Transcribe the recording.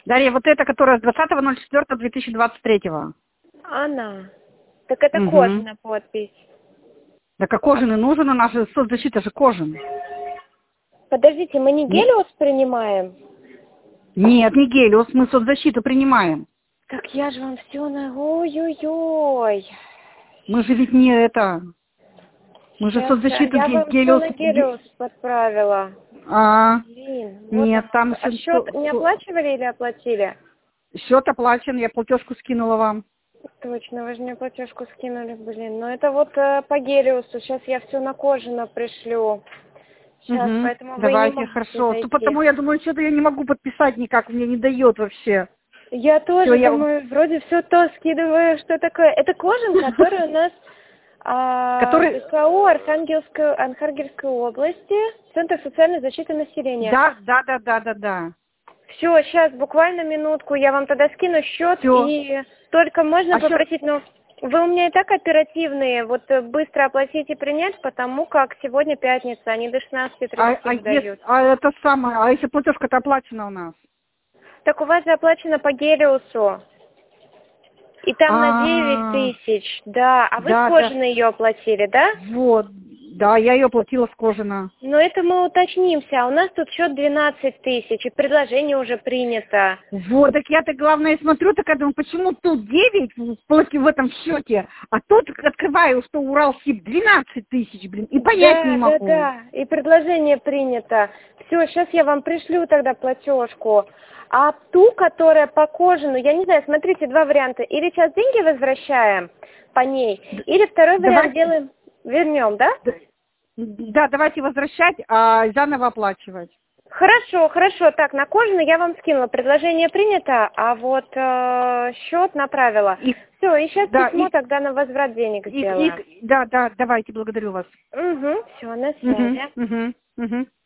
Дарья, вот эта, которая с 20.04.2023. Она. Так это Угу. кожаная подпись. Так а кожаный нужен, у нас же соцзащита же кожаный. Подождите, мы не Гелиос принимаем? Нет, не Гелиос, мы соцзащиту принимаем. Так я же вам все на... Ой-ой-ой. Мы же ведь не это... Мы же Сейчас, соцзащиту я вам все Гелиос... на Гелиос подправила. Блин, вот Нет, там... а счет не оплачивали или оплатили? Счет оплачен, я платежку скинула вам. Точно, вы же мне платежку скинули, блин. Но это вот по Гелиосу. Сейчас я все на кожано пришлю. Сейчас, поэтому вы не Давайте, можете хорошо. зайти. Потому я думаю, что-то я не могу подписать никак, мне не дает вообще. Я тоже Всё, думаю, вроде все то скидываю, что такое. Это кожан, который у нас который... КО Архангельской области, Центр социальной защиты населения. Да. Все, сейчас буквально минутку, я вам тогда скину счет. Всё. И только можно попросить, но вы у меня и так оперативные, вот быстро оплатить и принять, потому как сегодня пятница, они до 16:30 дают. Это самое, а если платежка-то оплачена у нас? Так у вас заплачено по Гелиосу. И там на 9000, да. А вы с кожаной ее оплатили, да? Вот, да, я ее оплатила с кожано. Но это мы уточнимся. А у нас тут счет 12 тысяч, и предложение уже принято. Вот, так я-то, главное, смотрю, так я думаю, почему тут 9 в этом счете, а тут открываю, что Уралсиб 12 тысяч, блин, и понять не могу. Да, и предложение принято. Все, сейчас я вам пришлю тогда платежку. А ту, которая по кожану, я не знаю, смотрите, два варианта. Или сейчас деньги возвращаем по ней, или второй вариант делаем, вернем, да? Да, давайте возвращать, а заново оплачивать. Хорошо. Так, на кожаный я вам скинула. Предложение принято, а вот счет направила. Все, и сейчас письмо тогда на возврат денег сделаем. Да, давайте, благодарю вас. Все, на связи.